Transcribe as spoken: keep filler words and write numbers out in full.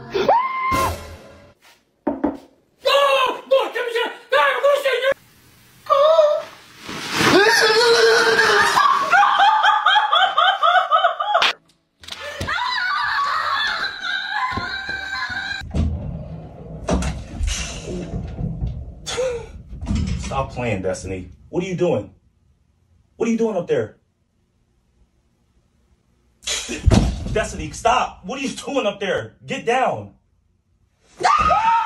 Stop playing, Destiny. What are you doing? What are you doing up there? Destiny, stop. What are you doing up there? Get down.